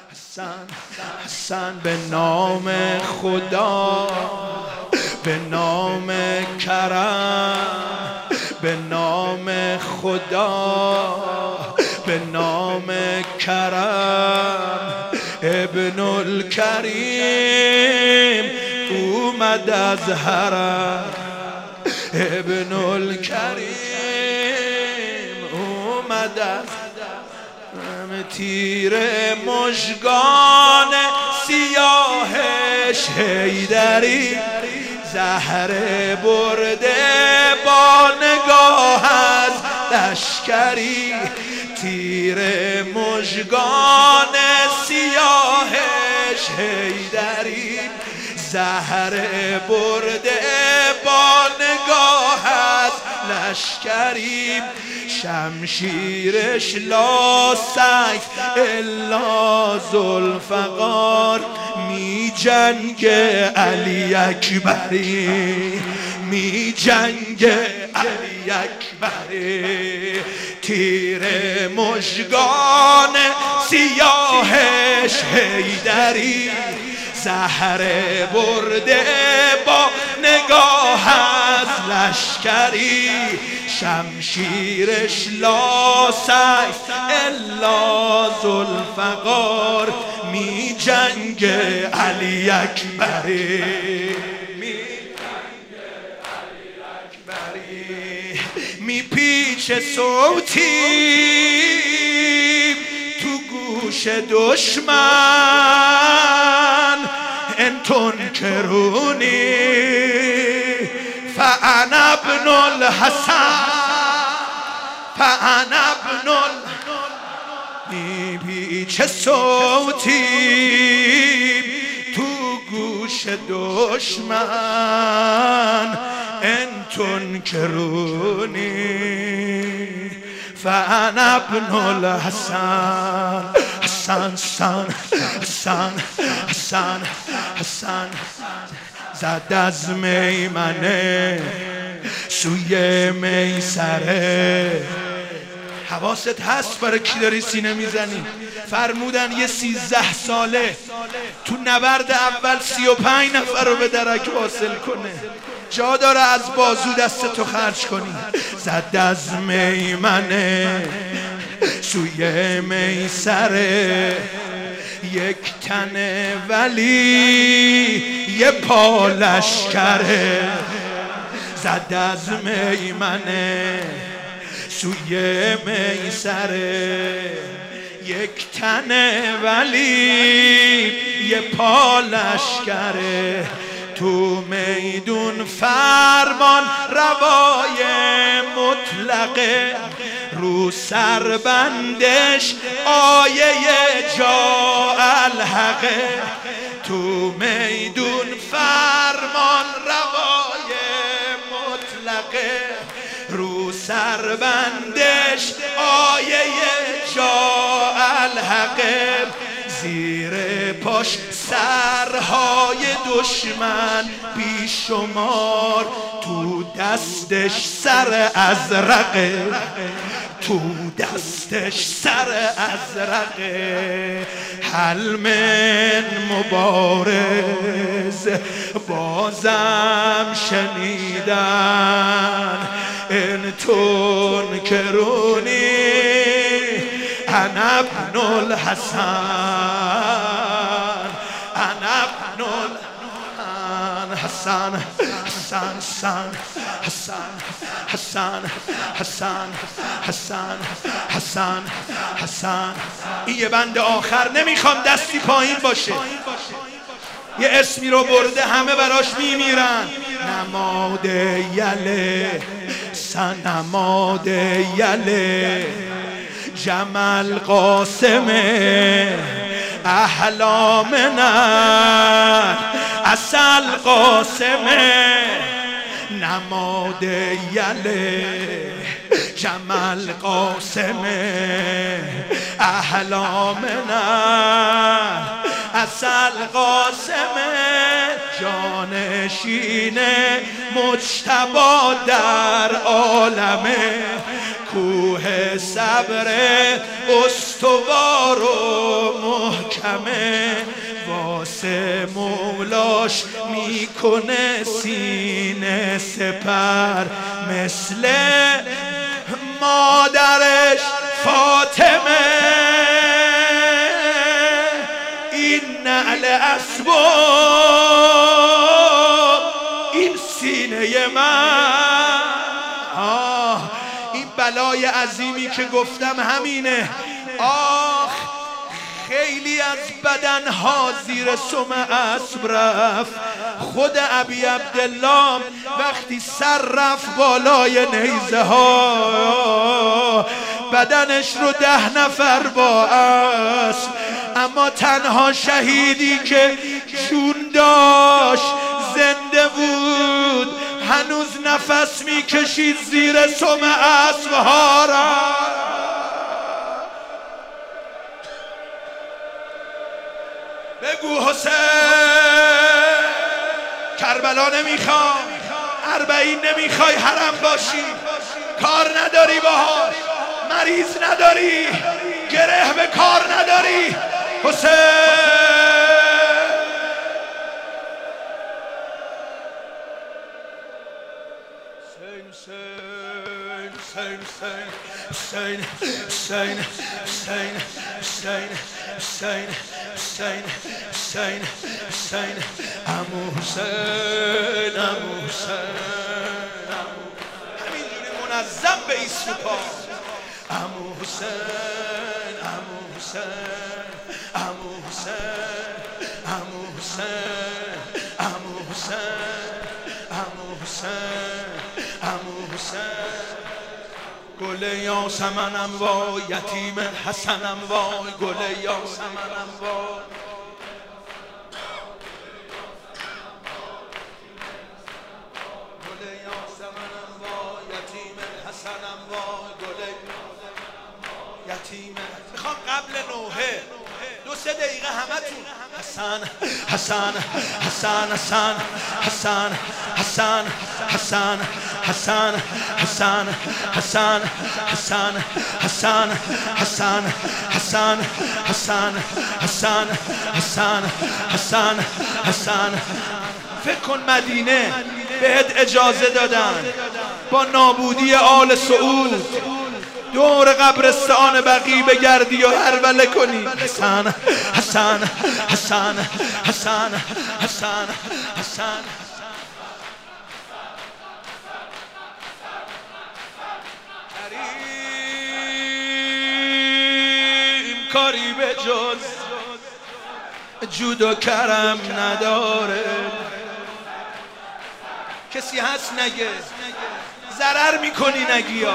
حسن به نام خدا، به نام کرم، به نام خدا، به نام کرم. ابن الکریم اومد از حرم، ابن الکریم اومد از تیر مژگان سیاهش حیدری، زهر برده با نگاه از لشکری. تیر مژگان سیاهش حیدری، زهر برده با نگاه از لشکری. شمشیرش لا سیف الا ذوالفقار، می جنگ علی اکبری، می جنگ علی اکبری. تیر مژگان سیاهش حیدری، زهر برده با نگاه از لشکری. شمشیرش لا سیف الا ذوالفقار، می جنگ علی اکبری، می جنگ علی اکبری. می پیچه صوتی تو گوش دشمن، ان تنکرونی فانا ابن الحسن، فانا ابن چه صوتی تو گوش دشمن، ان تنکرونی فانا ابن الحسن. حسن حسن حسن حسن حسن زد از میمنه سوی میسره. حواست هست برای کی داری سینه میزنی؟ فرمودن یه 13 ساله تو نبرد اول 35 نفر رو به درک واصل کنه. جا داره از بازو دست تو خرج کنی. زد از میمنه سوی میسره، یک تنه ولی یه پا لشکره. زد از میمنه سوی میسره، یک تنه ولی یه پا لشکره. تو میدون فرمان روای مطلقه، رو سربندش آیه جا الحقه. تو میدون فرمان روای مطلقه، رو سربندش آیه جا الحقه. زیر پاش سرهای دشمن بیشمار، تو دستش سر ازرقه، تو دستش سر ازرقه. حل من مبارز بازم شنیدن، ان تنکرونی انا ابن الحسن، انا ابن الحسن. حسن حسن حسن حسن حسن حسن حسن حسن. این یه بند آخر نمیخوام دستی پایین باشه، یه اسمی رو برده همه براش میمیرن. نماد یله سنماد یله، جمل قاسم احلامنا، اصل قاسم نماد یله، جمل قاسم احلامنا، اصل قاسم جانشین مجتبی در عالمه. کوه صبر استوار و محکم ماتمه واسه مولاش میکنه سینه سپر مثل مادرش فاطمه این نعل اسباب این سینه من این بلای عظیمی که گفتم همینه. آخ خیلی از بدنها زیر سم اسب رفت. خود ابی عبدالله وقتی سر رفت بالای نیزه ها بدنش رو 10 نفر با اسب، اما تنها شهیدی که جون داشت زنده بود هنوز نفس میکشید زیر سم اسب ها را. بگو حسین کربلا نمیخوای، 40 نمیخوای حرم باشی، کار نداری باهاش، مریض نداری، گره به کار نداری. حسین Hussein, Hussein, Hussein, Hussein, Hussein, Hussein, Hussein, Hussein, Amu Hussein, Amu Hussein, همینجوری منظم به ایست و پا. Amu Hussein, Amu Hussein, Amu Hussein, Amu Hussein, Amu Hussein, Amu Hussein, Amu Hussein. گل یاسمنم وای یتیم حسنم وای گل یاسمنم وای گل یاسمنم وای یتیم حسنم وای گل یتیم. میخوام قبل نوحه 2-3 دقیقه همتون حسن حسن حسن حسن حسن حسن حسن حسن حسن حسن حسن حسن حسن حسن حسن حسن حسن حسن حسن. فکر کن مدینه بهت اجازه دادن با نابودی آل سعود دور قبرستان بقیع بگردی و هرولة کنی. حسن حسن حسن حسن حسن حسن. کریم کاری به جز جود و کرم نداره. کسی هست نگه ضرر میکنی نگیا.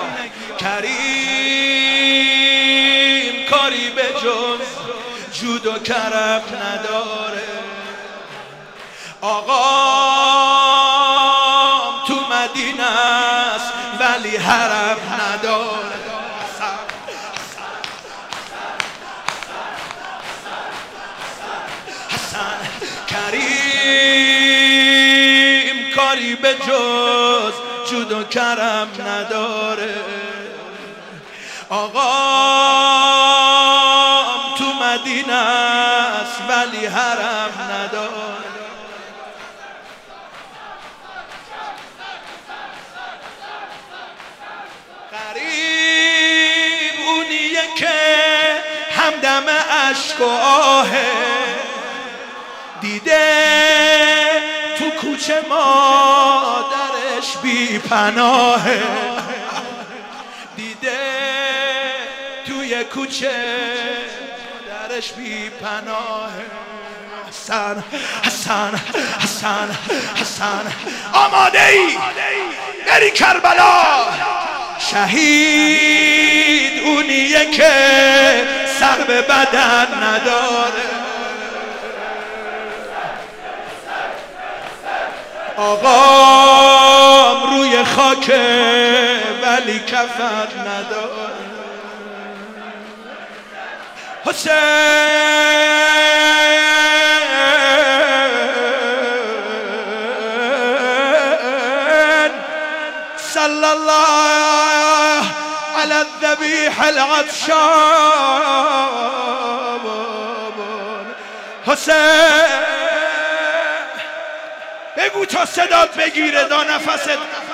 کریم کاری به جز جود و کرم نداره. آقام تو مدینه است ولی حرم نداره. حسن کریم کاری به جز جود و کرم نداره. آقام تو مدینه است ولی حرم نداره. غریب اونیه که همدم اشک و آهه دیده تو کوچه مادرش بی پناهه. دیده توی کوچه مادرش بی پناهه. حسن حسن حسن حسن آماده ای بری کربلا. شهید اونیه که سر به بدن نداره. آقام روی خاکه ولی کفن نداره. حسین صلی الله علی الذبیح العطشان حسین بگو تا صدات بگیره دا نفست